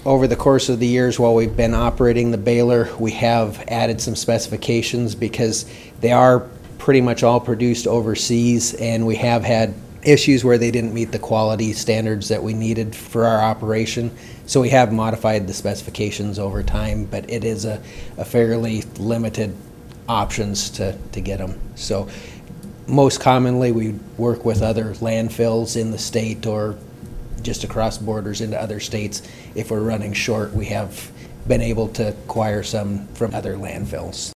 Over the course of the years while we've been operating the baler, we have added some specifications because they are pretty much all produced overseas, and we have had issues where they didn't meet the quality standards that we needed for our operation. So we have modified the specifications over time, but it is a fairly limited options to get them. So most commonly we work with other landfills in the state or just across borders into other states. If we're running short, we have been able to acquire some from other landfills.